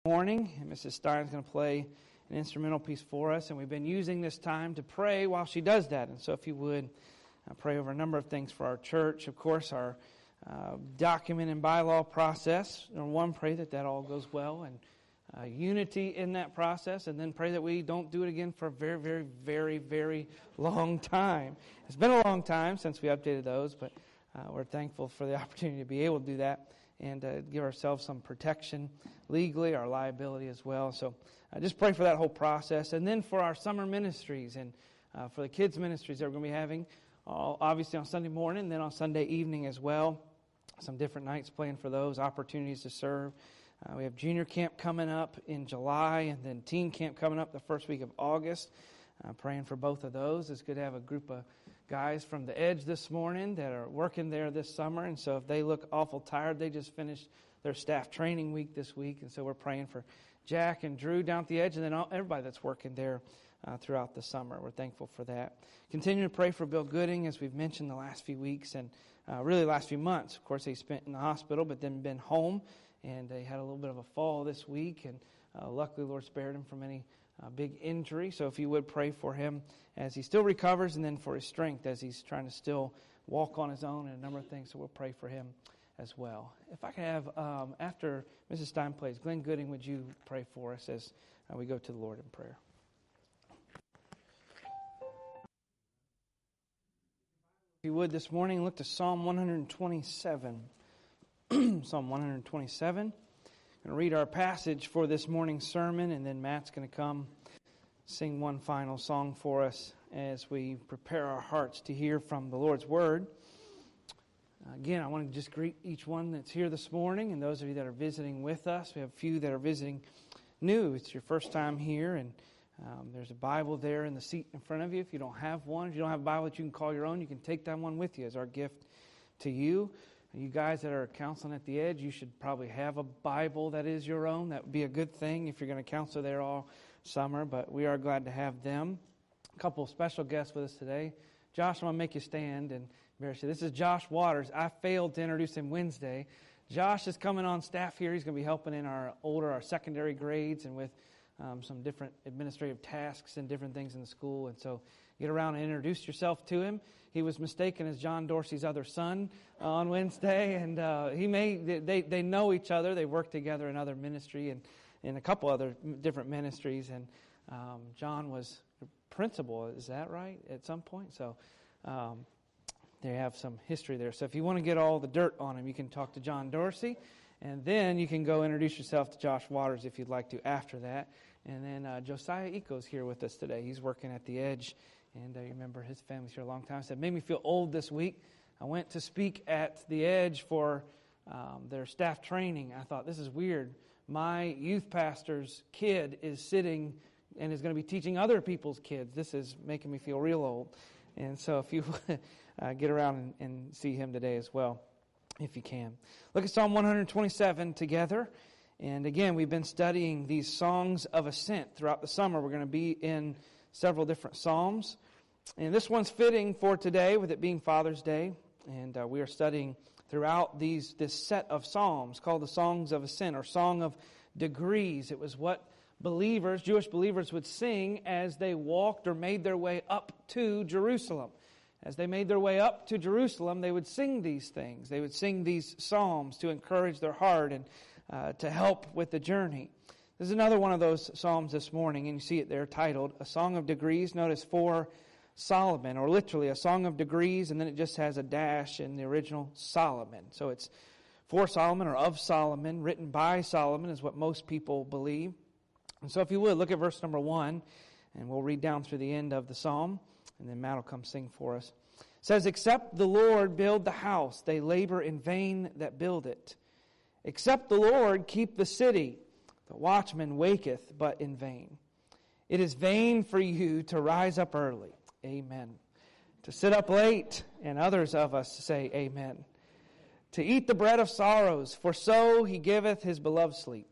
Morning, and Mrs. Stein's going to play an instrumental piece for us, and we've been using this time to pray while she does that. And so if you would, pray over a number of things for our church. Of course, our document and bylaw process. Number one, pray that all goes well, and unity in that process, and then pray that we don't do it again for a very, very, very, very long time. It's been a long time since we updated those, but we're thankful for the opportunity to be able to do that and give ourselves some protection legally, our liability as well. So just pray for that whole process. And then for our summer ministries and for the kids' ministries that we're going to be having, obviously on Sunday morning, and then on Sunday evening as well. Some different nights planned for those, opportunities to serve. We have junior camp coming up in July, and then teen camp coming up the first week of August. Praying for both of those. It's good to have a group of guys from the Edge this morning that are working there this summer, and so if they look awful tired, they just finished their staff training week this week, and so we're praying for Jack and Drew down at the Edge, and then everybody that's working there throughout the summer. We're thankful for that. Continue to pray for Bill Gooding, as we've mentioned the last few weeks, and really the last few months. Of course, he spent in the hospital, but then been home, and he had a little bit of a fall this week, and luckily the Lord spared him from any big injury. So if you would pray for him as he still recovers, and then for his strength as he's trying to still walk on his own and a number of things. So we'll pray for him as well. If I could have, after Mrs. Stein plays, Glenn Gooding, would you pray for us as we go to the Lord in prayer? If you would this morning, look to Psalm 127. Psalm 127. I'm going to read our passage for this morning's sermon, and then Matt's going to come sing one final song for us as we prepare our hearts to hear from the Lord's Word. Again, I want to just greet each one that's here this morning, and those of you that are visiting with us. We have a few that are visiting new. It's your first time here, and there's a Bible there in the seat in front of you. If you don't have one, if you don't have a Bible that you can call your own, you can take that one with you as our gift to you. You guys that are counseling at the Edge, you should probably have a Bible that is your own. That would be a good thing if you're going to counsel there all summer, but we are glad to have them. A couple of special guests with us today. Josh, I'm going to make you stand, and this is Josh Waters. I failed to introduce him Wednesday. Josh is coming on staff here. He's going to be helping in our secondary grades and with some different administrative tasks and different things in the school, and so get around and introduce yourself to him. He was mistaken as John Dorsey's other son on Wednesday, and they know each other. They work together in other ministry and in a couple other different ministries. And John was principal, is that right, at some point? So they have some history there. So if you want to get all the dirt on him, you can talk to John Dorsey, and then you can go introduce yourself to Josh Waters if you'd like to after that. And then Josiah Eco's here with us today. He's working at the Edge. And you remember his family's here a long time. I said, made me feel old this week. I went to speak at the Edge for their staff training. I thought, this is weird. My youth pastor's kid is sitting and is going to be teaching other people's kids. This is making me feel real old. And so if you get around and see him today as well, if you can. Look at Psalm 127 together. And again, we've been studying these songs of ascent throughout the summer. We're going to be in several different psalms. And this one's fitting for today, with it being Father's Day. And we are studying throughout this set of psalms called the Songs of Ascent, or Song of Degrees. It was what Jewish believers would sing as they walked or made their way up to Jerusalem. As they made their way up to Jerusalem, they would sing these things. They would sing these psalms to encourage their heart and to help with the journey. This is another one of those psalms this morning, and you see it there titled, A Song of Degrees. Notice for Solomon, or literally a song of degrees, and then it just has a dash in the original Solomon. So it's for Solomon, or of Solomon, written by Solomon is what most people believe. And so if you would, look at verse number 1, and we'll read down through the end of the psalm, and then Matt will come sing for us. It says, Except the Lord build the house, they labor in vain that build it. Except the Lord keep the city, the watchman waketh, but in vain. It is vain for you to rise up early. Amen. To sit up late, and others of us say amen. To eat the bread of sorrows, for so he giveth his beloved sleep.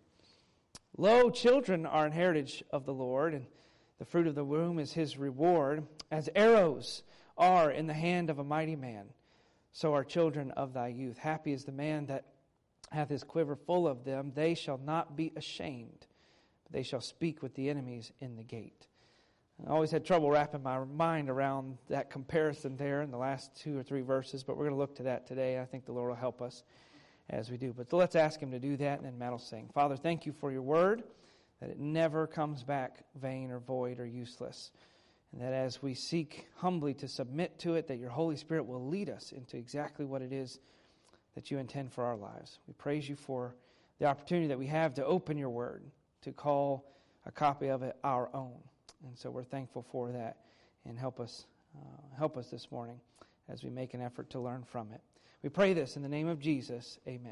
Lo, children are an heritage of the Lord, and the fruit of the womb is his reward. As arrows are in the hand of a mighty man, so are children of thy youth. Happy is the man that hath his quiver full of them. They shall not be ashamed, but they shall speak with the enemies in the gate. I always had trouble wrapping my mind around that comparison there in the last 2 or 3 verses, but we're going to look to that today. I think the Lord will help us as we do. But let's ask him to do that, and then Matt will sing. Father, thank you for your word, that it never comes back vain or void or useless. And that as we seek humbly to submit to it, that your Holy Spirit will lead us into exactly what it is that you intend for our lives. We praise you for the opportunity that we have to open your word, to call a copy of it our own. And so we're thankful for that. And help us this morning as we make an effort to learn from it. We pray this in the name of Jesus. Amen.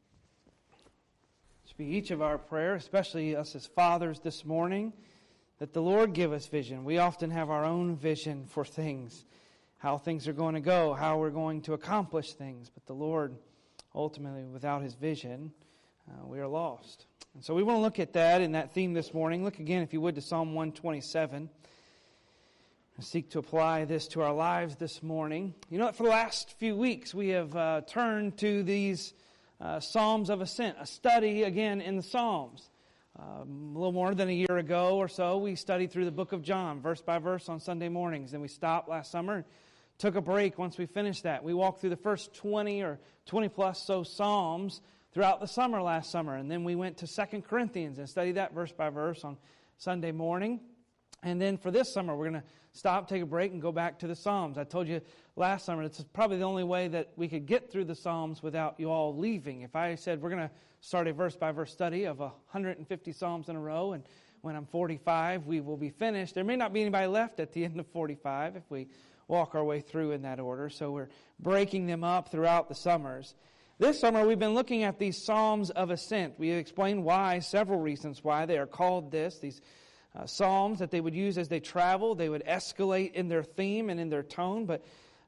This be each of our prayer, especially us as fathers this morning, that the Lord give us vision. We often have our own vision for things, how things are going to go, how we're going to accomplish things. But the Lord, ultimately, without his vision, we are lost. And so we want to look at that in that theme this morning. Look again, if you would, to Psalm 127. I seek to apply this to our lives this morning. You know, for the last few weeks, we have turned to these Psalms of Ascent, a study, again, in the Psalms. A little more than a year ago or so, we studied through the book of John, verse by verse on Sunday mornings. Then we stopped last summer and took a break once we finished that. We walked through the first 20 or 20 plus so Psalms throughout the summer last summer. And then we went to 2 Corinthians and studied that verse by verse on Sunday morning. And then for this summer, we're going to stop, take a break, and go back to the Psalms. I told you last summer, it's probably the only way that we could get through the Psalms without you all leaving. If I said we're going to start a verse-by-verse study of 150 Psalms in a row, and when I'm 45, we will be finished. There may not be anybody left at the end of 45 if we walk our way through in that order. So we're breaking them up throughout the summers. This summer, we've been looking at these Psalms of Ascent. We have explained why, several reasons why they are called this. These psalms that they would use as they travel. They would escalate in their theme and in their tone, but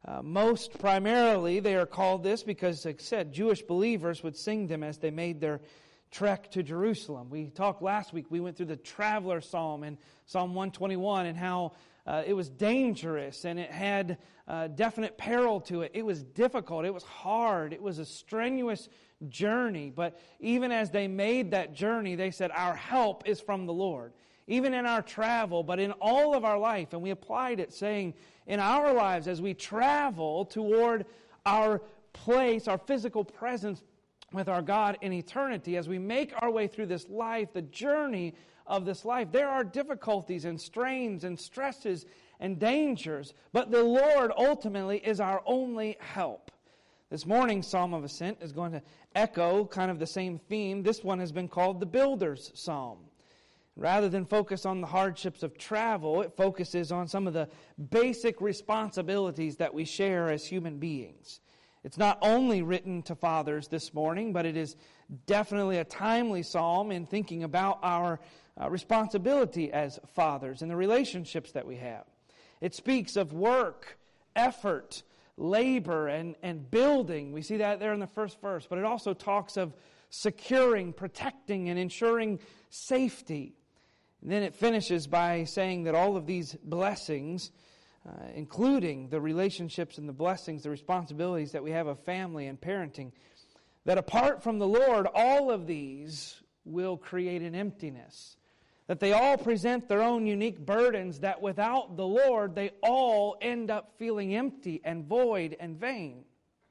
most primarily they are called this because, like I said, Jewish believers would sing them as they made their trek to Jerusalem. We talked last week, we went through the traveler psalm in Psalm 121 and how it was dangerous and it had definite peril to it. It was difficult, it was hard, it was a strenuous journey, but even as they made that journey, they said, our help is from the Lord. Even in our travel, but in all of our life. And we applied it saying, in our lives, as we travel toward our place, our physical presence with our God in eternity, as we make our way through this life, the journey of this life, there are difficulties and strains and stresses and dangers, but the Lord ultimately is our only help. This morning's Psalm of Ascent is going to echo kind of the same theme. This one has been called the Builder's Psalm. Rather than focus on the hardships of travel, it focuses on some of the basic responsibilities that we share as human beings. It's not only written to fathers this morning, but it is definitely a timely psalm in thinking about our responsibility as fathers and the relationships that we have. It speaks of work, effort, labor, and building. We see that there in the first verse, but it also talks of securing, protecting, and ensuring safety. And then it finishes by saying that all of these blessings, including the relationships and the blessings, the responsibilities that we have of family and parenting, that apart from the Lord, all of these will create an emptiness. That they all present their own unique burdens, that without the Lord, they all end up feeling empty and void and vain.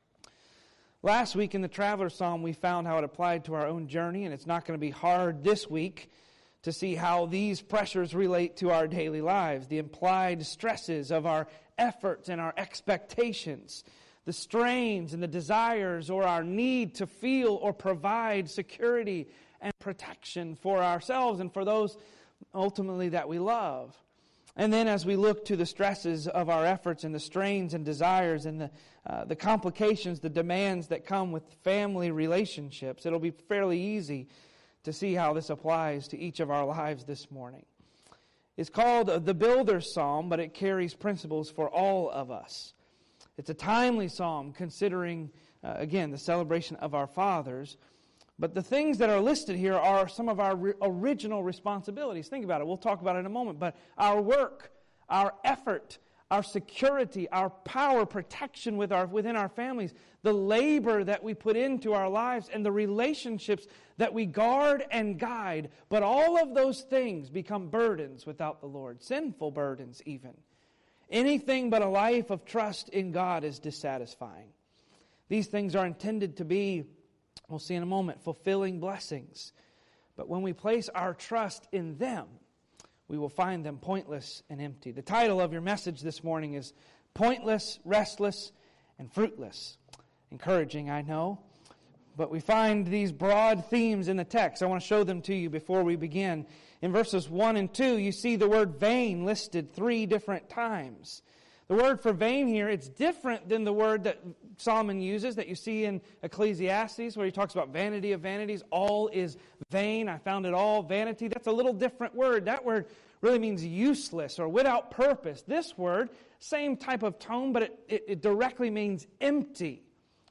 Last week in the Traveler Psalm, we found how it applied to our own journey, and it's not going to be hard this week to see how these pressures relate to our daily lives, the implied stresses of our efforts and our expectations, the strains and the desires or our need to feel or provide security and protection for ourselves and for those ultimately that we love. And then as we look to the stresses of our efforts and the strains and desires and the complications, the demands that come with family relationships, it'll be fairly easy to see how this applies to each of our lives this morning. It's called the Builder's Psalm, but it carries principles for all of us. It's a timely psalm considering, again, the celebration of our fathers. But the things that are listed here are some of our original responsibilities. Think about it. We'll talk about it in a moment. But our work, our effort, our security, our power, protection within our families, the labor that we put into our lives, and the relationships that we guard and guide. But all of those things become burdens without the Lord, sinful burdens even. Anything but a life of trust in God is dissatisfying. These things are intended to be, we'll see in a moment, fulfilling blessings. But when we place our trust in them, we will find them pointless and empty. The title of your message this morning is Pointless, Restless, and Fruitless. Encouraging, I know. But we find these broad themes in the text. I want to show them to you before we begin. In verses 1 and 2, you see the word vain listed 3 different times. The word for vain here, it's different than the word that Solomon uses that you see in Ecclesiastes, where he talks about vanity of vanities. All is vain. I found it all vanity. That's a little different word. That word really means useless or without purpose. This word, same type of tone, but it directly means empty,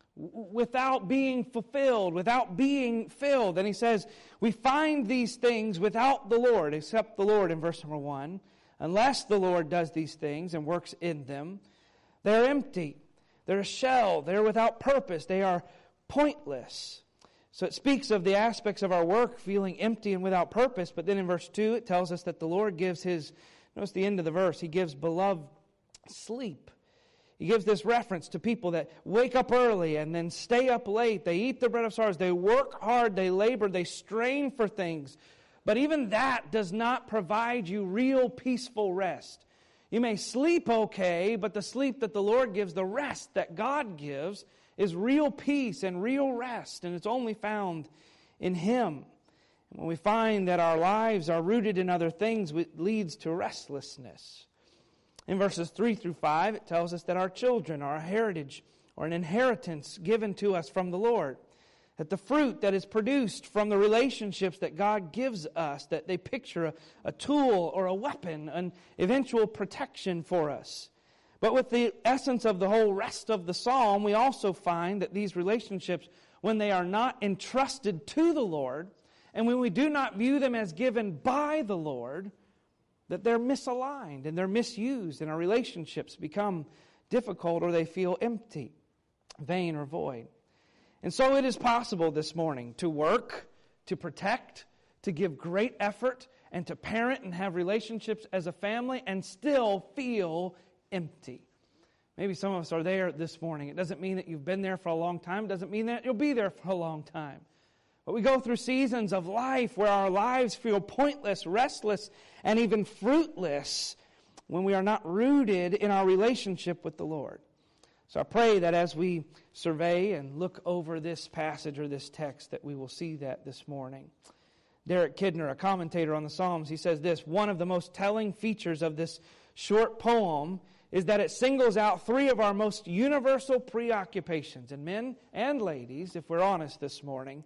without being fulfilled, without being filled. And he says, we find these things without the Lord, except the Lord in verse number 1. Unless the Lord does these things and works in them, they're empty. They're a shell. They're without purpose. They are pointless. So it speaks of the aspects of our work feeling empty and without purpose. But then in verse 2, it tells us that the Lord gives His, notice the end of the verse, He gives beloved sleep. He gives this reference to people that wake up early and then stay up late. They eat the bread of sorrows. They work hard. They labor. They strain for things. But even that does not provide you real peaceful rest. You may sleep okay, but the sleep that the Lord gives, the rest that God gives, is real peace and real rest. And it's only found in Him. And when we find that our lives are rooted in other things, it leads to restlessness. In verses 3 through 5, it tells us that our children are a heritage or an inheritance given to us from the Lord. That the fruit that is produced from the relationships that God gives us, that they picture a tool or a weapon, an eventual protection for us. But with the essence of the whole rest of the psalm, we also find that these relationships, when they are not entrusted to the Lord, and when we do not view them as given by the Lord, that they're misaligned and they're misused, and our relationships become difficult or they feel empty, vain, or void. And so it is possible this morning to work, to protect, to give great effort, and to parent and have relationships as a family and still feel empty. Maybe some of us are there this morning. It doesn't mean that you've been there for a long time. It doesn't mean that you'll be there for a long time. But we go through seasons of life where our lives feel pointless, restless, and even fruitless when we are not rooted in our relationship with the Lord. So I pray that as we survey and look over this passage or this text, that we will see that this morning. Derek Kidner, a commentator on the Psalms, he says this: one of the most telling features of this short poem is that it singles out 3 of our most universal preoccupations. And men and ladies, if we're honest this morning,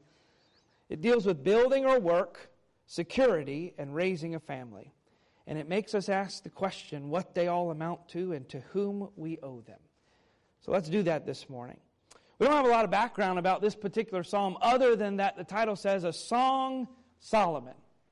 it deals with building or work, security, and raising a family. And it makes us ask the question what they all amount to and to whom we owe them. So let's do that this morning. We don't have a lot of background about this particular psalm other than that the title says, A Song Solomon.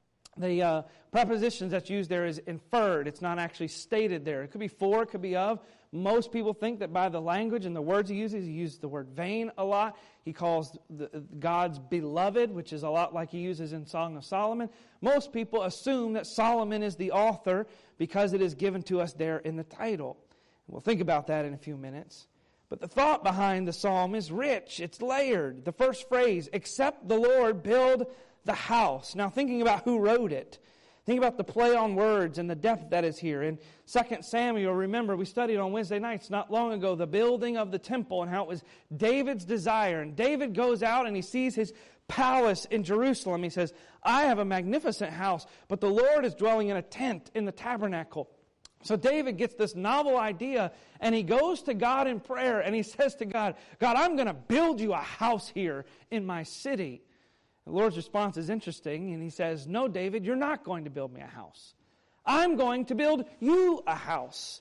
The prepositions that's used there is inferred. It's not actually stated there. It could be for, it could be of. Most people think that by the language and the words he uses the word vain a lot. He calls God's beloved, which is a lot like he uses in Song of Solomon. Most people assume that Solomon is the author because it is given to us there in the title. We'll think about that in a few minutes. But the thought behind the psalm is rich. It's layered. The first phrase, except the Lord build the house. Now thinking about who wrote it, think about the play on words and the depth that is here. In 2 Samuel, remember, we studied on Wednesday nights not long ago the building of the temple and how it was David's desire. And David goes out and he sees his palace in Jerusalem. He says, I have a magnificent house, but the Lord is dwelling in a tent in the tabernacle. So David gets this novel idea, and he goes to God in prayer, and he says to God, God, I'm going to build you a house here in my city. The Lord's response is interesting, and he says, no, David, you're not going to build me a house. I'm going to build you a house.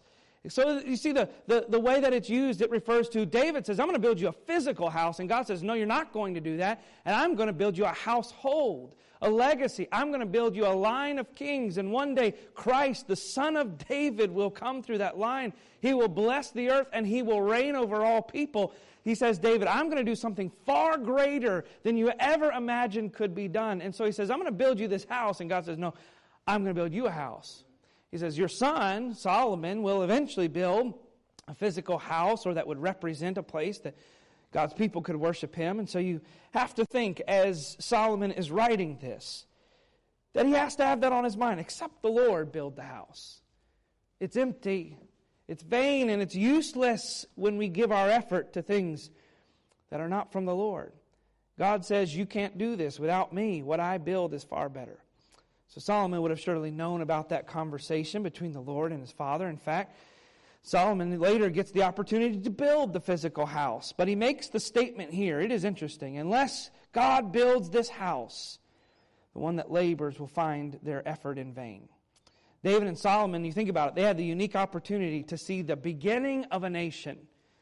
So you see the way that it's used, it refers to, David says, I'm going to build you a physical house. And God says, no, you're not going to do that. And I'm going to build you a household, a legacy. I'm going to build you a line of kings. And one day, Christ, the son of David, will come through that line. He will bless the earth and he will reign over all people. He says, David, I'm going to do something far greater than you ever imagined could be done. And so he says, I'm going to build you this house. And God says, no, I'm going to build you a house. He says, your son, Solomon, will eventually build a physical house, or that would represent a place that God's people could worship him. And so you have to think, as Solomon is writing this, that he has to have that on his mind. Except the Lord build the house. It's empty, it's vain, and it's useless when we give our effort to things that are not from the Lord. God says, you can't do this without me. What I build is far better. So Solomon would have surely known about that conversation between the Lord and his father. In fact, Solomon later gets the opportunity to build the physical house. But he makes the statement here. It is interesting. Unless God builds this house, the one that labors will find their effort in vain. David and Solomon, you think about it, they had the unique opportunity to see the beginning of a nation.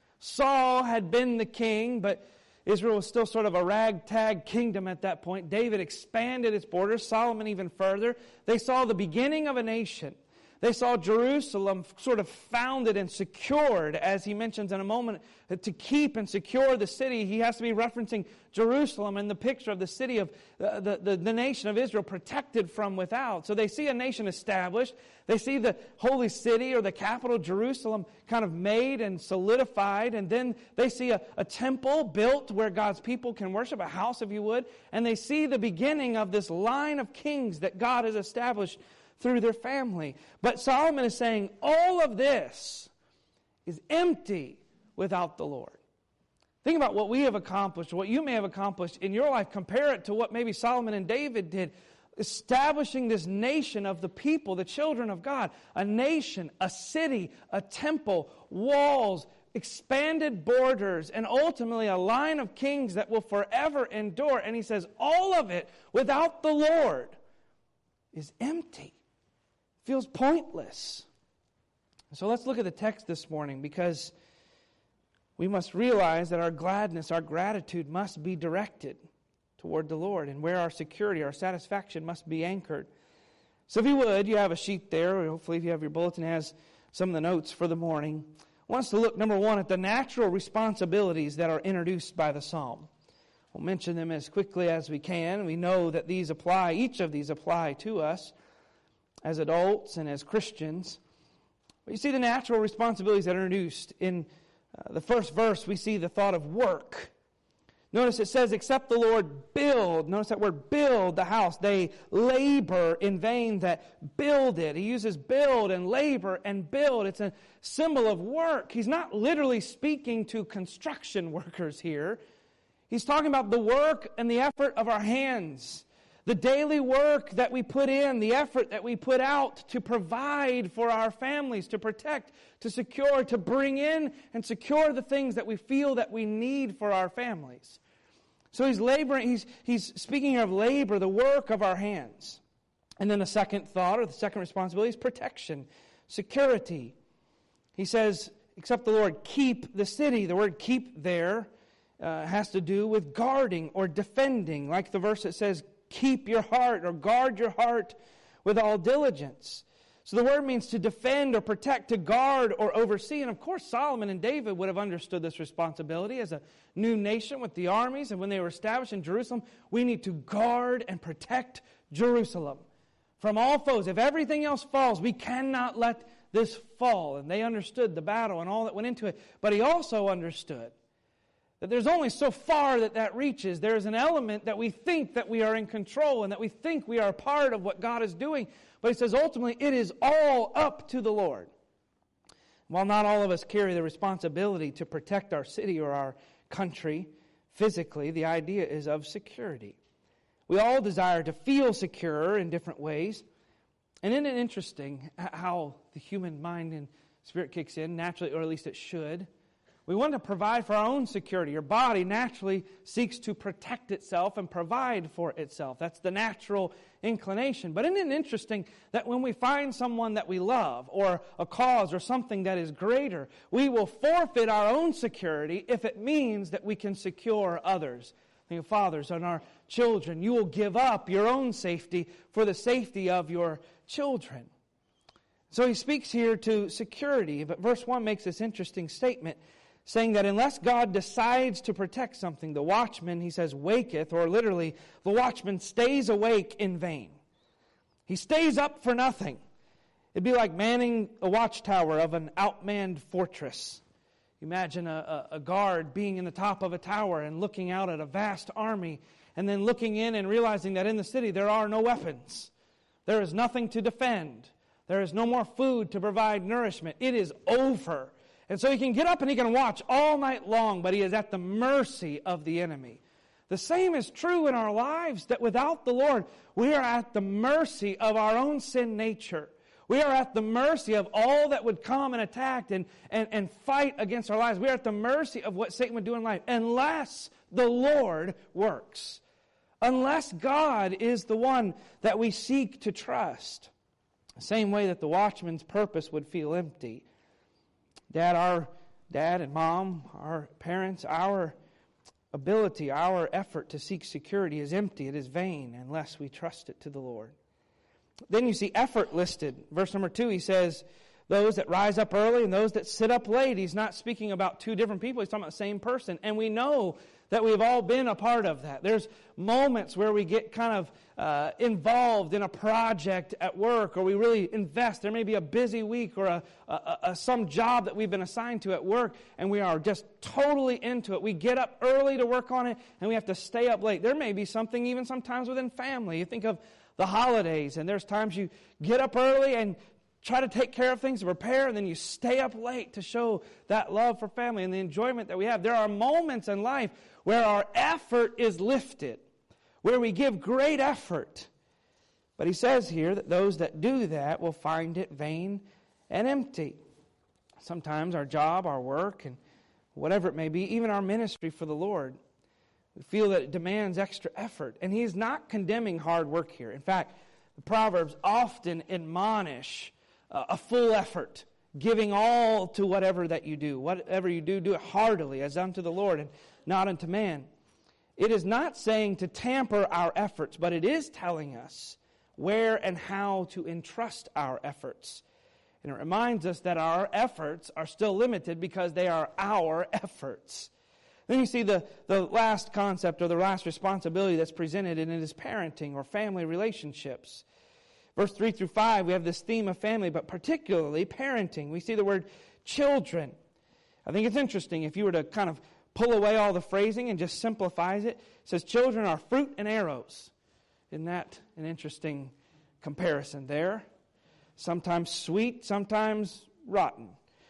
Saul had been the king, but Israel was still sort of a ragtag kingdom at that point. David expanded its borders, Solomon even further. They saw the beginning of a nation. They saw Jerusalem sort of founded and secured, as he mentions in a moment. To keep and secure the city, he has to be referencing Jerusalem and the picture of the city of the nation of Israel protected from without. So they see a nation established. They see the holy city or the capital, Jerusalem, kind of made and solidified. And then they see a temple built where God's people can worship, a house if you would. And they see the beginning of this line of kings that God has established through their family. But Solomon is saying all of this is empty without the Lord. Think about what we have accomplished, what you may have accomplished in your life. Compare it to what maybe Solomon and David did, establishing this nation of the people, the children of God. A nation, a city, a temple, walls, expanded borders, and ultimately a line of kings that will forever endure. And he says all of it without the Lord is empty. Feels pointless. So let's look at the text this morning, because we must realize that our gladness, our gratitude must be directed toward the Lord, and where our security, our satisfaction must be anchored. So if you would, you have a sheet there, or hopefully if you have your bulletin, it has some of the notes for the morning. I want us to look, number one, at the natural responsibilities that are introduced by the psalm. We'll mention them as quickly as we can. We know that each of these apply to us as adults and as Christians. But you see the natural responsibilities that are introduced. In the first verse, we see the thought of work. Notice it says, except the Lord build. Notice that word build the house. They labor in vain that build it. He uses build and labor and build. It's a symbol of work. He's not literally speaking to construction workers here. He's talking about the work and the effort of our hands. The daily work that we put in, the effort that we put out to provide for our families, to protect, to secure, to bring in and secure the things that we feel that we need for our families. So he's laboring, he's speaking here of labor, the work of our hands. And then the second thought, or the second responsibility, is protection, security. He says, except the Lord keep the city. The word keep there has to do with guarding or defending. Like the verse that says, keep your heart or guard your heart with all diligence. So the word means to defend or protect, to guard or oversee. And of course, Solomon and David would have understood this responsibility as a new nation with the armies. And when they were established in Jerusalem, we need to guard and protect Jerusalem from all foes. If everything else falls, we cannot let this fall. And they understood the battle and all that went into it. But he also understood that there's only so far that reaches. There's an element that we think that we are in control and that we think we are a part of what God is doing. But he says ultimately it is all up to the Lord. While not all of us carry the responsibility to protect our city or our country physically, the idea is of security. We all desire to feel secure in different ways. And isn't it interesting how the human mind and spirit kicks in naturally, or at least it should? We want to provide for our own security. Your body naturally seeks to protect itself and provide for itself. That's the natural inclination. But isn't it interesting that when we find someone that we love or a cause or something that is greater, we will forfeit our own security if it means that we can secure others? Think of fathers and our children. You will give up your own safety for the safety of your children. So he speaks here to security, but verse 1 makes this interesting statement, saying that unless God decides to protect something, the watchman, he says, waketh, or literally, the watchman stays awake in vain. He stays up for nothing. It'd be like manning a watchtower of an outmanned fortress. Imagine a guard being in the top of a tower and looking out at a vast army, and then looking in and realizing that in the city there are no weapons. There is nothing to defend. There is no more food to provide nourishment. It is over. And so he can get up and he can watch all night long, but he is at the mercy of the enemy. The same is true in our lives, that without the Lord, we are at the mercy of our own sin nature. We are at the mercy of all that would come and attack and fight against our lives. We are at the mercy of what Satan would do in life, unless the Lord works. Unless God is the one that we seek to trust. The same way that the watchman's purpose would feel empty. Our dad and mom, our parents, our ability, our effort to seek security is empty. It is vain unless we trust it to the Lord. Then you see effort listed. Verse number 2, he says, those that rise up early and those that sit up late. He's not speaking about two different people. He's talking about the same person. And we know that we've all been a part of that. There's moments where we get kind of involved in a project at work, or we really invest. There may be a busy week or some job that we've been assigned to at work, and we are just totally into it. We get up early to work on it, and we have to stay up late. There may be something even sometimes within family. You think of the holidays, and there's times you get up early and try to take care of things, prepare, and then you stay up late to show that love for family and the enjoyment that we have. There are moments in life where our effort is lifted, where we give great effort. But he says here that those that do that will find it vain and empty. Sometimes our job, our work, and whatever it may be, even our ministry for the Lord, we feel that it demands extra effort. And he's not condemning hard work here. In fact, the Proverbs often admonish a full effort, giving all to whatever that you do. Whatever you do, do it heartily as unto the Lord and not unto man. It is not saying to tamper our efforts, but it is telling us where and how to entrust our efforts. And it reminds us that our efforts are still limited because they are our efforts. Then you see the last concept or the last responsibility that's presented, and it is parenting or family relationships. Verse 3 through 5, we have this theme of family, but particularly parenting. We see the word children. I think it's interesting if you were to kind of pull away all the phrasing and just simplifies it. It says children are fruit and arrows. Isn't that an interesting comparison there? Sometimes sweet, sometimes rotten.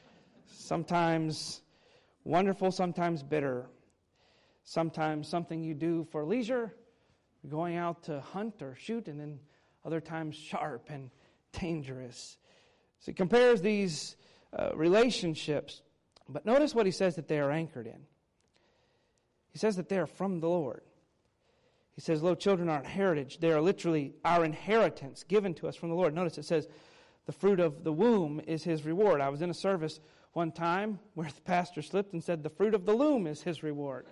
Sometimes wonderful, sometimes bitter. Sometimes something you do for leisure, going out to hunt or shoot, and then other times sharp and dangerous. So he compares these relationships. But notice what he says that they are anchored in. He says that they are from the Lord. He says, little children are our heritage. They are literally our inheritance given to us from the Lord. Notice it says, the fruit of the womb is his reward. I was in a service one time where the pastor slipped and said, the fruit of the loom is his reward.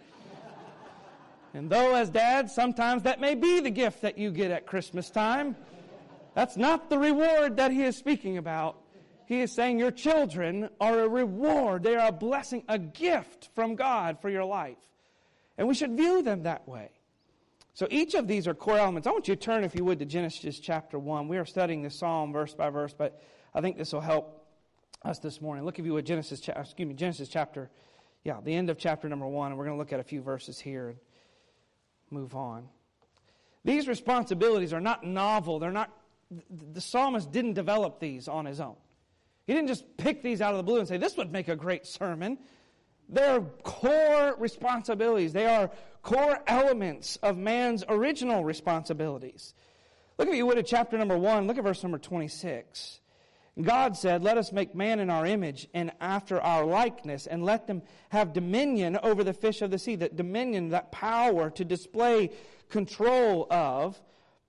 And though as dads, sometimes that may be the gift that you get at Christmas time, that's not the reward that he is speaking about. He is saying your children are a reward. They are a blessing, a gift from God for your life. And we should view them that way. So each of these are core elements. I want you to turn, if you would, to Genesis chapter 1. We are studying this psalm verse by verse, but I think this will help us this morning. Look, if you would, Genesis chapter, the end of chapter number 1, and we're going to look at a few verses here and move on. These responsibilities are not novel. The psalmist didn't develop these on his own. He didn't just pick these out of the blue and say, this would make a great sermon. They're core responsibilities. They are core elements of man's original responsibilities. Look, if you would, at chapter number 1, look at verse number 26. God said, let us make man in our image and after our likeness, and let them have dominion over the fish of the sea. That dominion, that power to display control of.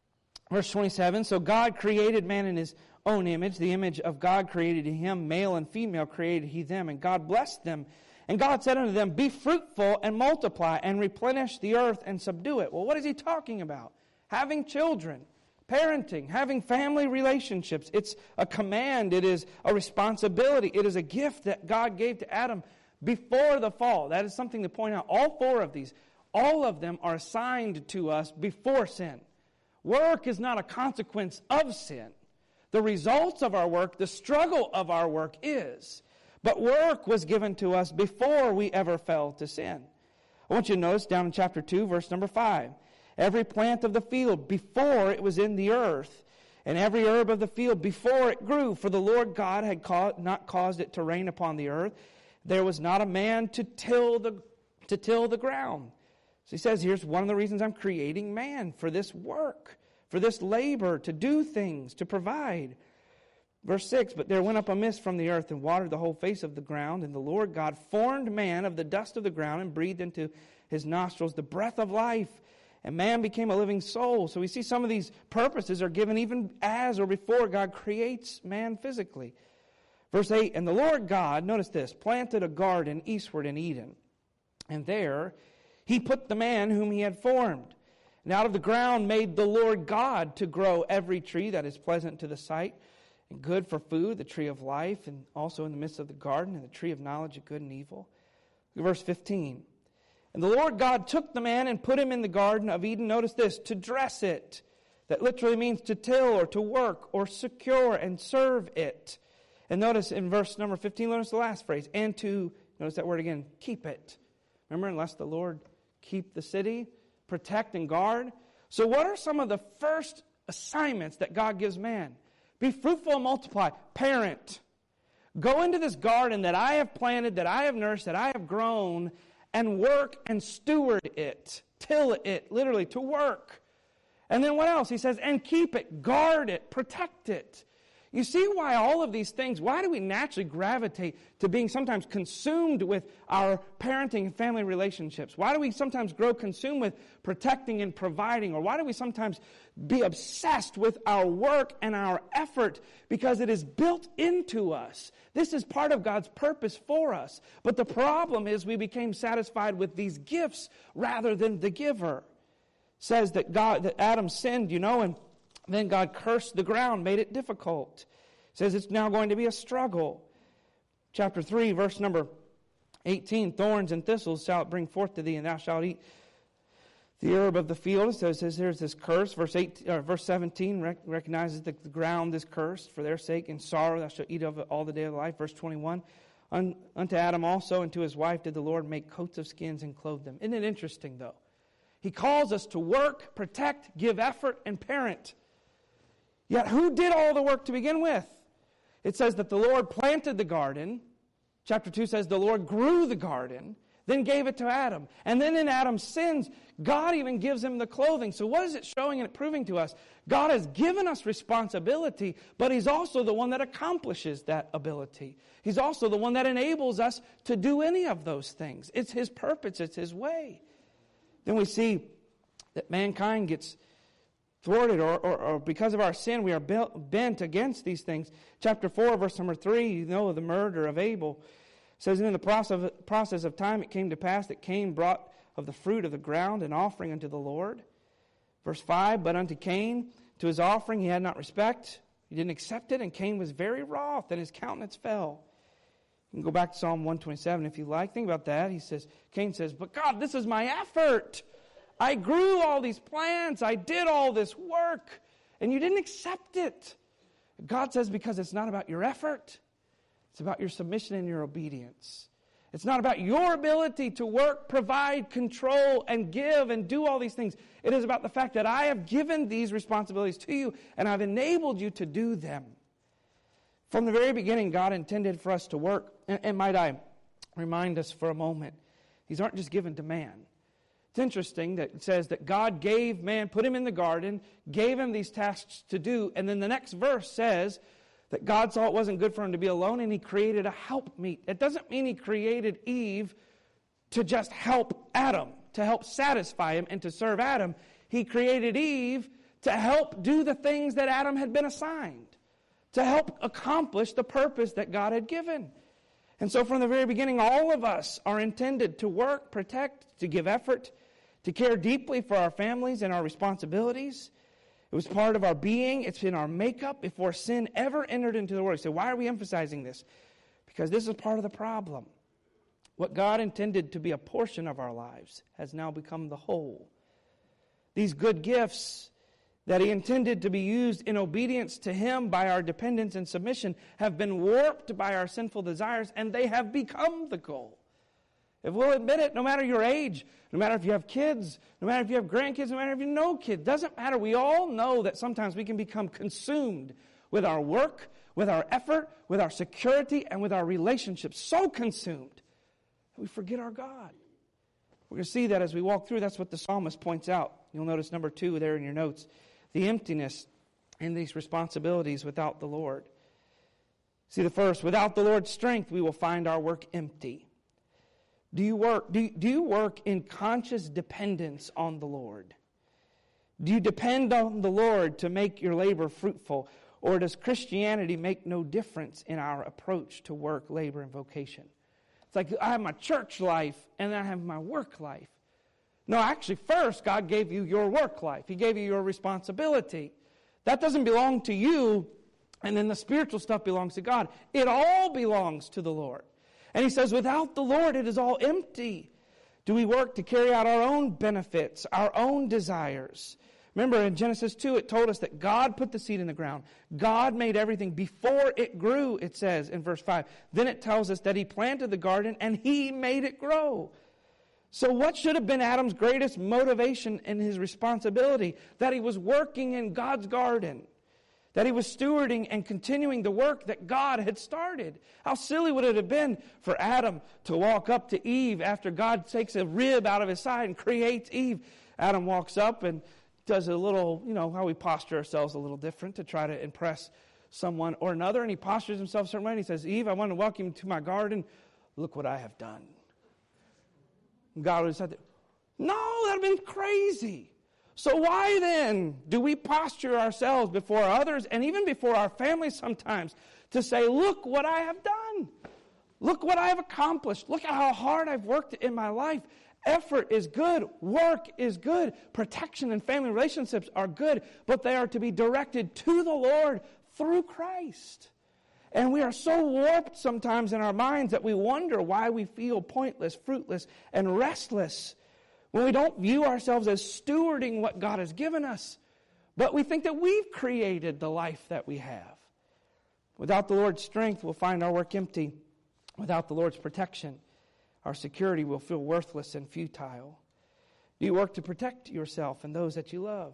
Verse 27, so God created man in his own image. The image of God created him, male and female created he them. And God blessed them. And God said unto them, be fruitful and multiply and replenish the earth and subdue it. Well, what is he talking about? Having children. Parenting, having family relationships. It's a command. It is a responsibility. It is a gift that God gave to Adam before the fall. That is something to point out. All four of these, all of them are assigned to us before sin. Work is not a consequence of sin. The results of our work, the struggle of our work is. But work was given to us before we ever fell to sin. I want you to notice down in chapter 2, verse number 5. Every plant of the field before it was in the earth, and every herb of the field before it grew, for the Lord God had not caused it to rain upon the earth. There was not a man to till the ground. So he says, here's one of the reasons I'm creating man, for this work, for this labor, to do things, to provide. Verse 6, but there went up a mist from the earth and watered the whole face of the ground, and the Lord God formed man of the dust of the ground and breathed into his nostrils the breath of life. And man became a living soul. So we see some of these purposes are given even as or before God creates man physically. Verse 8, and the Lord God, notice this, planted a garden eastward in Eden. And there he put the man whom he had formed. And out of the ground made the Lord God to grow every tree that is pleasant to the sight and good for food, the tree of life, and also in the midst of the garden, and the tree of knowledge of good and evil. Verse 15. And the Lord God took the man and put him in the Garden of Eden, notice this, to dress it. That literally means to till or to work or secure and serve it. And notice in verse number 15, notice the last phrase, and to, notice that word again, keep it. Remember, unless the Lord keep the city, protect and guard. So what are some of the first assignments that God gives man? Be fruitful and multiply. Parent. Go into this garden that I have planted, that I have nursed, that I have grown, and work and steward it, till it, literally, to work. And then what else? He says, and keep it, guard it, protect it. You see why all of these things, why do we naturally gravitate to being sometimes consumed with our parenting and family relationships? Why do we sometimes grow consumed with protecting and providing? Or why do we sometimes be obsessed with our work and our effort? Because it is built into us. This is part of God's purpose for us. But the problem is we became satisfied with these gifts rather than the giver. It says that Adam sinned, and then God cursed the ground, made it difficult. It says it's now going to be a struggle. Chapter 3, verse number 18, thorns and thistles shall it bring forth to thee, and thou shalt eat the herb of the field. So it says here's this curse. Verse 17 recognizes that the ground is cursed for their sake. In sorrow thou shalt eat of it all the day of life. Verse 21, unto Adam also and to his wife did the Lord make coats of skins and clothe them. Isn't it interesting, though? He calls us to work, protect, give effort, and parent. Yet who did all the work to begin with? It says that the Lord planted the garden. Chapter 2 says the Lord grew the garden, then gave it to Adam. And then in Adam's sins, God even gives him the clothing. So what is it showing and proving to us? God has given us responsibility, but He's also the one that accomplishes that ability. He's also the one that enables us to do any of those things. It's His purpose. It's His way. Then we see that mankind gets thwarted, or because of our sin, we are bent against these things. Chapter 4, verse number 3, the murder of Abel. It says, and in the process of time it came to pass that Cain brought of the fruit of the ground an offering unto the Lord. Verse 5, but unto Cain, to his offering he had not respect. He didn't accept it, and Cain was very wroth, and his countenance fell. You can go back to Psalm 127 if you like. Think about that. Cain says, but God, this is my effort. I grew all these plants. I did all this work. And you didn't accept it. God says, because it's not about your effort. It's about your submission and your obedience. It's not about your ability to work, provide, control, and give, and do all these things. It is about the fact that I have given these responsibilities to you, and I've enabled you to do them. From the very beginning, God intended for us to work. And might I remind us for a moment, these aren't just given to man. It's interesting that it says that God gave man, put him in the garden, gave him these tasks to do, and then the next verse says that God saw it wasn't good for him to be alone, and he created a helpmeet. It doesn't mean he created Eve to just help Adam, to help satisfy him and to serve Adam. He created Eve to help do the things that Adam had been assigned, to help accomplish the purpose that God had given. And so from the very beginning, all of us are intended to work, protect, to give effort, to care deeply for our families and our responsibilities. It was part of our being. It's in our makeup before sin ever entered into the world. So why are we emphasizing this? Because this is part of the problem. What God intended to be a portion of our lives has now become the whole. These good gifts that he intended to be used in obedience to him by our dependence and submission have been warped by our sinful desires, and they have become the goal. If we'll admit it, no matter your age, no matter if you have kids, no matter if you have grandkids, no matter if you know kids, doesn't matter. We all know that sometimes we can become consumed with our work, with our effort, with our security, and with our relationships. So consumed that we forget our God. We're going to see that as we walk through. That's what the psalmist points out. You'll notice number 2 there in your notes. The emptiness in these responsibilities without the Lord. See the first, without the Lord's strength, we will find our work empty. Do you work in conscious dependence on the Lord? Do you depend on the Lord to make your labor fruitful? Or does Christianity make no difference in our approach to work, labor, and vocation? It's like I have my church life and then I have my work life. No, actually, first, God gave you your work life. He gave you your responsibility. That doesn't belong to you, and then the spiritual stuff belongs to God. It all belongs to the Lord. And he says, without the Lord, it is all empty. Do we work to carry out our own benefits, our own desires? Remember, in Genesis 2, it told us that God put the seed in the ground. God made everything before it grew, it says in verse 5. Then it tells us that he planted the garden and he made it grow. So what should have been Adam's greatest motivation in his responsibility? That he was working in God's garden. That he was stewarding and continuing the work that God had started. How silly would it have been for Adam to walk up to Eve after God takes a rib out of his side and creates Eve? Adam walks up and does a little, how we posture ourselves a little different to try to impress someone or another. And he postures himself a certain way and he says, Eve, I want to welcome you to my garden. Look what I have done. God would have said, no, that would have been crazy. So why then do we posture ourselves before others and even before our families sometimes to say, look what I have done. Look what I have accomplished. Look at how hard I've worked in my life. Effort is good. Work is good. Protection and family relationships are good, but they are to be directed to the Lord through Christ. And we are so warped sometimes in our minds that we wonder why we feel pointless, fruitless, and restless when we don't view ourselves as stewarding what God has given us, but we think that we've created the life that we have. Without the Lord's strength, we'll find our work empty. Without the Lord's protection, our security will feel worthless and futile. Do you work to protect yourself and those that you love?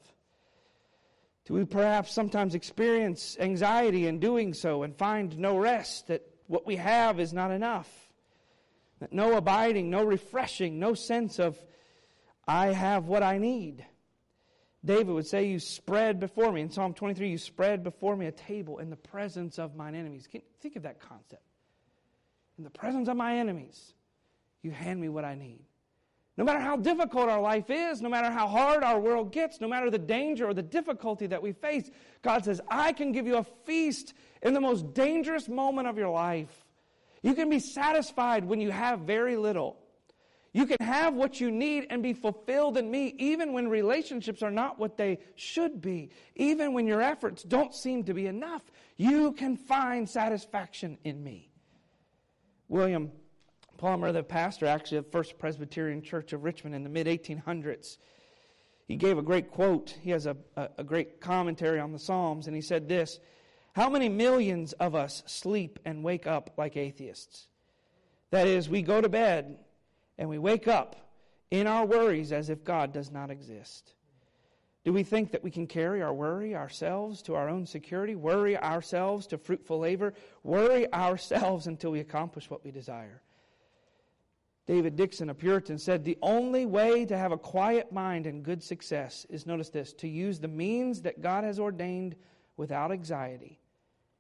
Do we perhaps sometimes experience anxiety in doing so and find no rest, that what we have is not enough? That no abiding, no refreshing, no sense of, I have what I need. David would say, you spread before me, in Psalm 23, you spread before me a table in the presence of mine enemies. Think of that concept. In the presence of my enemies, you hand me what I need. No matter how difficult our life is, no matter how hard our world gets, no matter the danger or the difficulty that we face, God says, I can give you a feast in the most dangerous moment of your life. You can be satisfied when you have very little. You can have what you need and be fulfilled in me, even when relationships are not what they should be. Even when your efforts don't seem to be enough, you can find satisfaction in me. William Palmer, the pastor actually of First Presbyterian Church of Richmond in the mid-1800s, he gave a great quote. He has a great commentary on the Psalms, and he said this, how many millions of us sleep and wake up like atheists? That is, we go to bed and we wake up in our worries as if God does not exist. Do we think that we can carry our worry ourselves to our own security, worry ourselves to fruitful labor, worry ourselves until we accomplish what we desire? David Dixon, a Puritan, said, the only way to have a quiet mind and good success is, notice this, to use the means that God has ordained without anxiety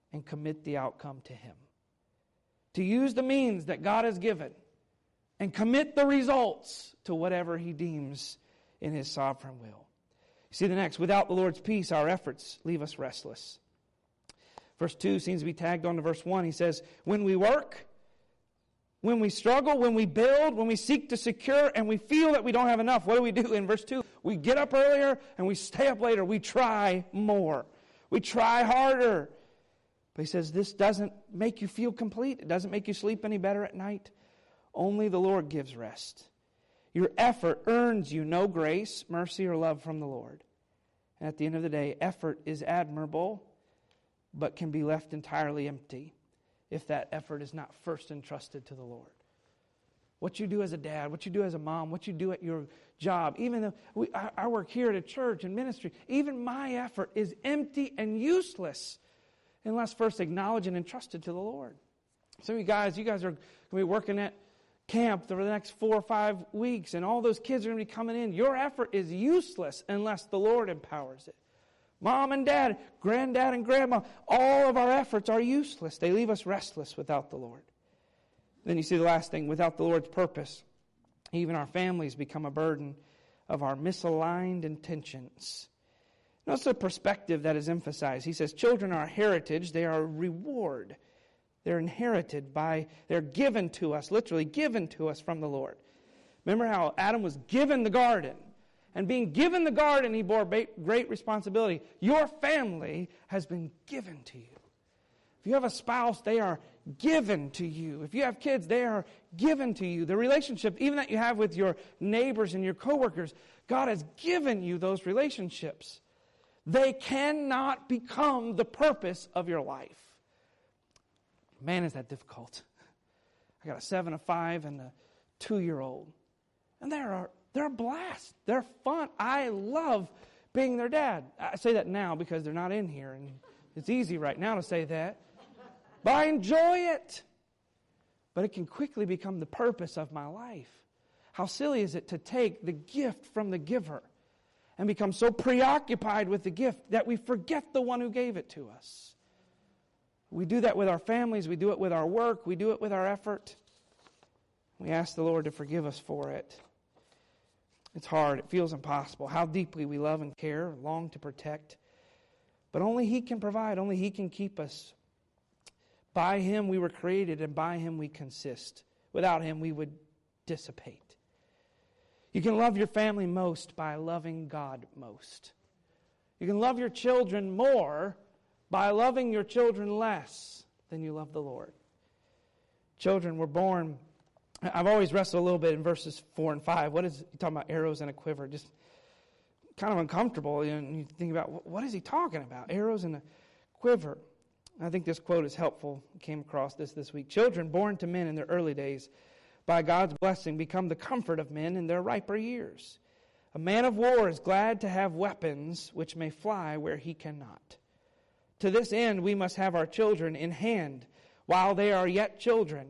and commit the outcome to Him. To use the means that God has given and commit the results to whatever He deems in His sovereign will. You see the next, without the Lord's peace, our efforts leave us restless. Verse 2 seems to be tagged on to verse 1. He says, when we work, when we struggle, when we build, when we seek to secure, and we feel that we don't have enough, what do? In verse 2, we get up earlier and we stay up later. We try more. We try harder. But he says this doesn't make you feel complete. It doesn't make you sleep any better at night. Only the Lord gives rest. Your effort earns you no grace, mercy, or love from the Lord. And at the end of the day, effort is admirable, but can be left entirely empty if that effort is not first entrusted to the Lord. What you do as a dad, what you do as a mom, what you do at your job, even though I work here at a church and ministry, even my effort is empty and useless unless first acknowledged and entrusted to the Lord. Some of you guys are going to be working at camp for the next 4 or 5 weeks, and all those kids are going to be coming in. Your effort is useless unless the Lord empowers it. Mom and dad, granddad and grandma, all of our efforts are useless. They leave us restless without the Lord. Then you see the last thing, without the Lord's purpose, even our families become a burden of our misaligned intentions. Notice the perspective that is emphasized. He says, children are a heritage, they are a reward. They're inherited they're given to us, literally given to us from the Lord. Remember how Adam was given the garden. And being given the garden, he bore great responsibility. Your family has been given to you. If you have a spouse, they are given to you. If you have kids, they are given to you. The relationship, even that you have with your neighbors and your coworkers, God has given you those relationships. They cannot become the purpose of your life. Man, is that difficult. I got a 7, a 5, and a 2-year-old. And they're a blast. They're fun. I love being their dad. I say that now because they're not in here, and it's easy right now to say that. But I enjoy it. But it can quickly become the purpose of my life. How silly is it to take the gift from the giver and become so preoccupied with the gift that we forget the one who gave it to us. We do that with our families. We do it with our work. We do it with our effort. We ask the Lord to forgive us for it. It's hard. It feels impossible. How deeply we love and care, long to protect. But only He can provide. Only He can keep us. By Him we were created, and by Him we consist. Without Him we would dissipate. You can love your family most by loving God most. You can love your children more by loving your children less than you love the Lord. Children were born. I've always wrestled a little bit in verses 4 and 5. What is he talking about? Arrows and a quiver. Just kind of uncomfortable. And you think about, what is he talking about? Arrows and a quiver. I think this quote is helpful. I came across this week. Children born to men in their early days, by God's blessing, become the comfort of men in their riper years. A man of war is glad to have weapons which may fly where he cannot. To this end, we must have our children in hand while they are yet children,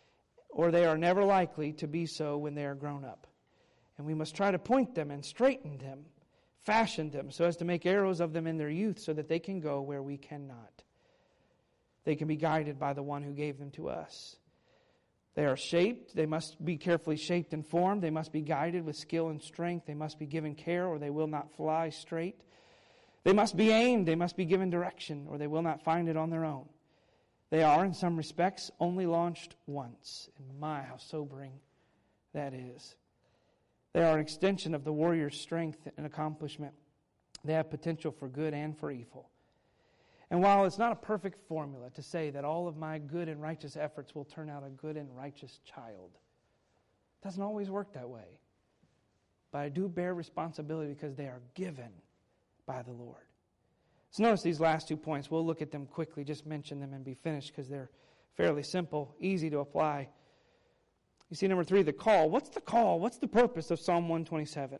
or they are never likely to be so when they are grown up. And we must try to point them and straighten them, fashion them, so as to make arrows of them in their youth, so that they can go where we cannot. They can be guided by the one who gave them to us. They are shaped. They must be carefully shaped and formed. They must be guided with skill and strength. They must be given care, or they will not fly straight. They must be aimed. They must be given direction, or they will not find it on their own. They are, in some respects, only launched once. And my, how sobering that is. They are an extension of the warrior's strength and accomplishment. They have potential for good and for evil. And while it's not a perfect formula to say that all of my good and righteous efforts will turn out a good and righteous child, it doesn't always work that way. But I do bear responsibility because they are given by the Lord. So notice these last 2 points. We'll look at them quickly, just mention them and be finished because they're fairly simple, easy to apply. You see, number 3, the call. What's the call? What's the purpose of Psalm 127?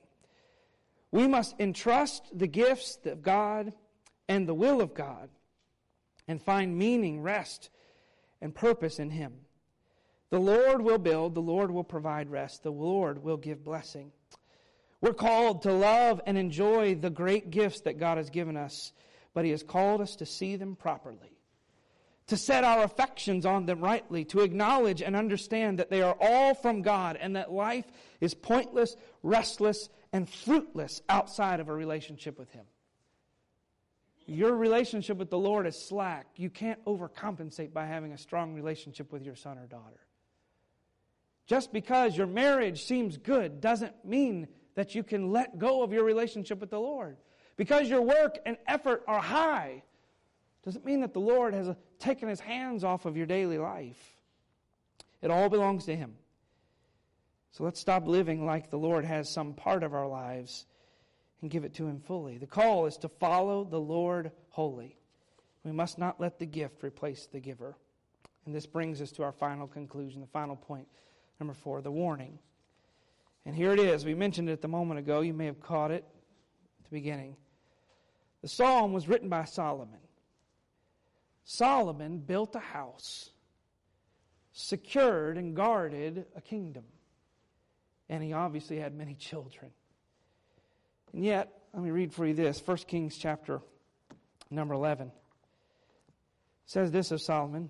We must entrust the gifts of God and the will of God and find meaning, rest, and purpose in Him. The Lord will build, the Lord will provide rest, the Lord will give blessing. We're called to love and enjoy the great gifts that God has given us, but He has called us to see them properly. to set our affections on them rightly, to acknowledge and understand that they are all from God and that life is pointless, restless, and fruitless outside of a relationship with Him. Your relationship with the Lord is slack. You can't overcompensate by having a strong relationship with your son or daughter. Just because your marriage seems good doesn't mean that you can let go of your relationship with the Lord. Because your work and effort are high doesn't mean that the Lord has taken His hands off of your daily life. It all belongs to Him. So let's stop living like the Lord has some part of our lives and give it to Him fully. The call is to follow the Lord wholly. We must not let the gift replace the giver. And this brings us to our final conclusion, the final point, number 4, the warning. And here it is. We mentioned it a moment ago. You may have caught it at the beginning. The psalm was written by Solomon. Solomon built a house, secured and guarded a kingdom. And he obviously had many children. And yet, let me read for you this. 1 Kings chapter number 11. It says this of Solomon.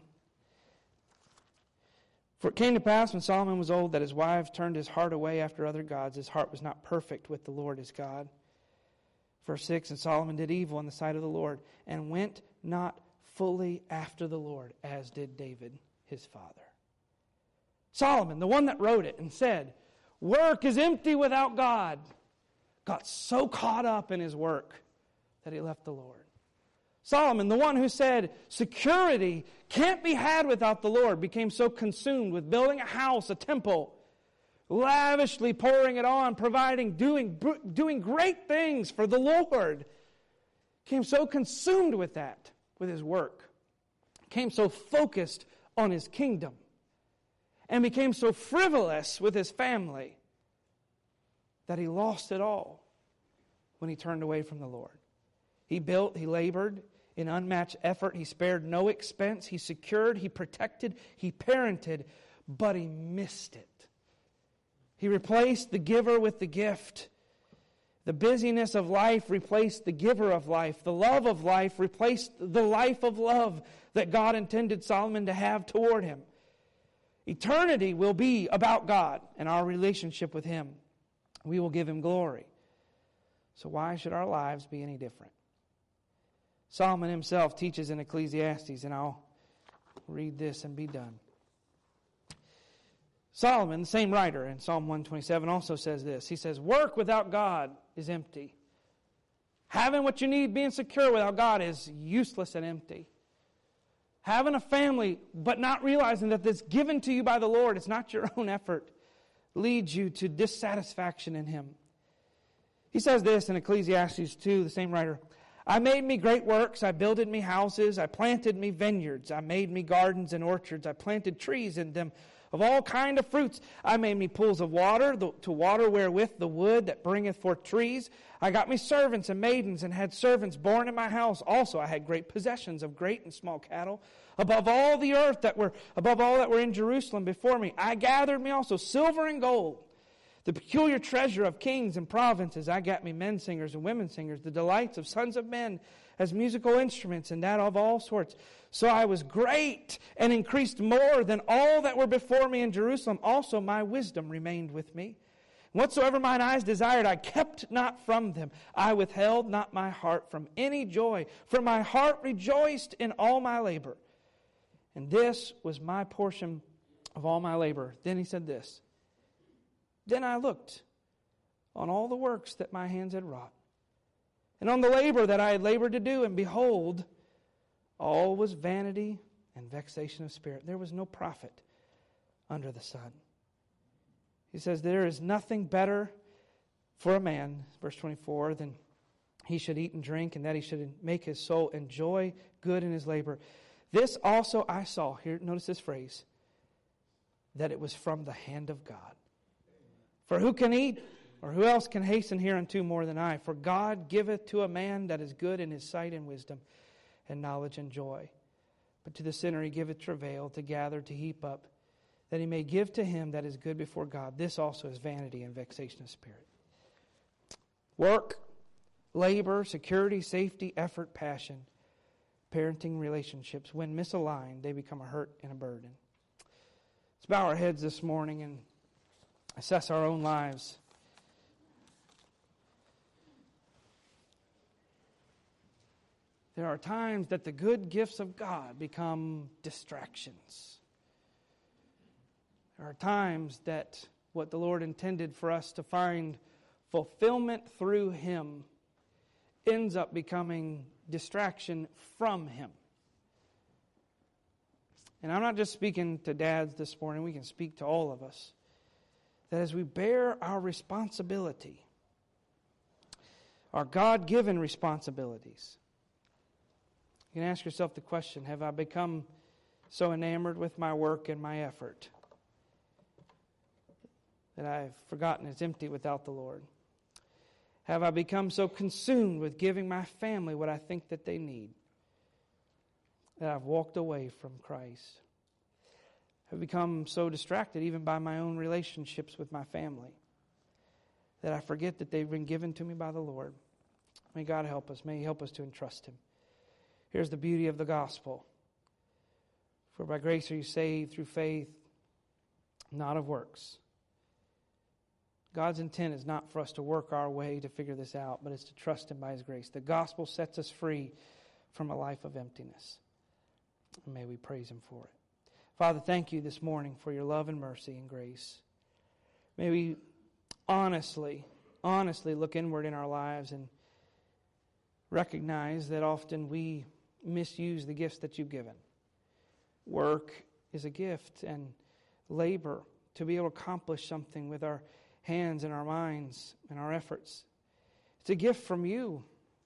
For it came to pass when Solomon was old that his wives turned his heart away after other gods. His heart was not perfect with the Lord his God. Verse 6, and Solomon did evil in the sight of the Lord and went not fully after the Lord as did David his father. Solomon, the one that wrote it and said, work is empty without God, got so caught up in his work that he left the Lord. Solomon, the one who said security can't be had without the Lord, became so consumed with building a house, a temple, lavishly pouring it on, providing, doing great things for the Lord. Became so consumed with that, with his work. Became so focused on his kingdom. And became so frivolous with his family that he lost it all when he turned away from the Lord. He built, he labored in unmatched effort. He spared no expense. He secured, he protected, he parented, but he missed it. He replaced the giver with the gift. The busyness of life replaced the giver of life. The love of life replaced the life of love that God intended Solomon to have toward him. Eternity will be about God and our relationship with Him. We will give Him glory. So why should our lives be any different? Solomon himself teaches in Ecclesiastes, and I'll read this and be done. Solomon, the same writer in Psalm 127, also says this. He says, work without God is empty. Having what you need, being secure without God is useless and empty. Having a family, but not realizing that it's given to you by the Lord, it's not your own effort, leads you to dissatisfaction in Him. He says this in Ecclesiastes 2, the same writer. I made me great works, I builded me houses, I planted me vineyards, I made me gardens and orchards, I planted trees in them of all kind of fruits. I made me pools of water, to water wherewith the wood that bringeth forth trees. I got me servants and maidens, and had servants born in my house. Also I had great possessions of great and small cattle, above all the earth above all that were in Jerusalem before me. I gathered me also silver and gold, the peculiar treasure of kings and provinces. I got me men singers and women singers, the delights of sons of men as musical instruments, and that of all sorts. So I was great and increased more than all that were before me in Jerusalem. Also my wisdom remained with me. Whatsoever mine eyes desired, I kept not from them. I withheld not my heart from any joy, for my heart rejoiced in all my labor. And this was my portion of all my labor. Then he said this. Then I looked on all the works that my hands had wrought, and on the labor that I had labored to do, and behold, all was vanity and vexation of spirit. There was no profit under the sun. He says, there is nothing better for a man, verse 24, than he should eat and drink, and that he should make his soul enjoy good in his labor. This also I saw, here, notice this phrase, that it was from the hand of God. For who can eat, or who else can hasten hereunto more than I? For God giveth to a man that is good in his sight and wisdom, and knowledge and joy. But to the sinner he giveth travail, to gather, to heap up, that he may give to him that is good before God. This also is vanity and vexation of spirit. Work, labor, security, safety, effort, passion parenting relationships, when misaligned, they become a hurt and a burden. Let's bow our heads this morning and assess our own lives. There are times that the good gifts of God become distractions. There are times that what the Lord intended for us to find fulfillment through Him ends up becoming distraction from Him. And I'm not just speaking to dads this morning, we can speak to all of us. That as we bear our responsibility, our God-given responsibilities, you can ask yourself the question, have I become so enamored with my work and my effort that I've forgotten it's empty without the Lord? Have I become so consumed with giving my family what I think that they need that I've walked away from Christ? Have become so distracted even by my own relationships with my family that I forget that they've been given to me by the Lord? May God help us. May He help us to entrust Him. Here's the beauty of the gospel. For by grace are you saved through faith, not of works. God's intent is not for us to work our way to figure this out, but it's to trust Him by His grace. The gospel sets us free from a life of emptiness. And may we praise Him for it. Father, thank You this morning for Your love and mercy and grace. May we honestly look inward in our lives and recognize that often we misuse the gifts that You've given. Work is a gift, and labor to be able to accomplish something with our hands and our minds and our efforts. It's a gift from You.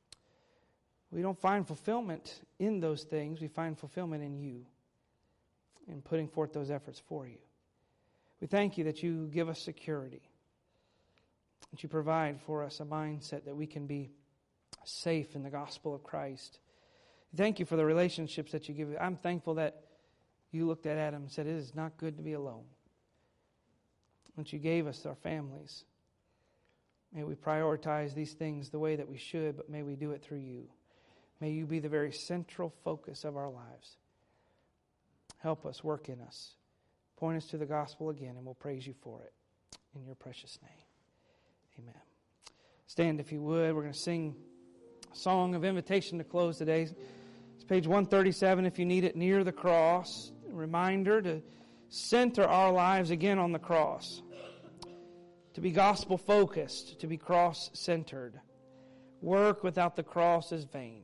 We don't find fulfillment in those things. We find fulfillment in You, in putting forth those efforts for You. We thank You that You give us security, that You provide for us a mindset that we can be safe in the gospel of Christ. Thank You for the relationships that You give. I'm thankful that You looked at Adam and said, it is not good to be alone. And You gave us our families. May we prioritize these things the way that we should, but may we do it through You. May You be the very central focus of our lives. Help us, work in us. Point us to the gospel again, and we'll praise You for it. In Your precious name. Amen. Stand if you would. We're going to sing a song of invitation to close today. It's page 137 if you need it, Near the Cross. A reminder to center our lives again on the cross. To be gospel-focused, to be cross-centered. Work without the cross is vain.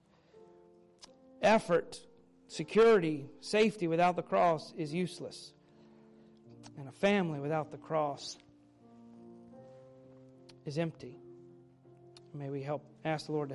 Effort, security, safety without the cross is useless. And a family without the cross is empty. May we ask the Lord to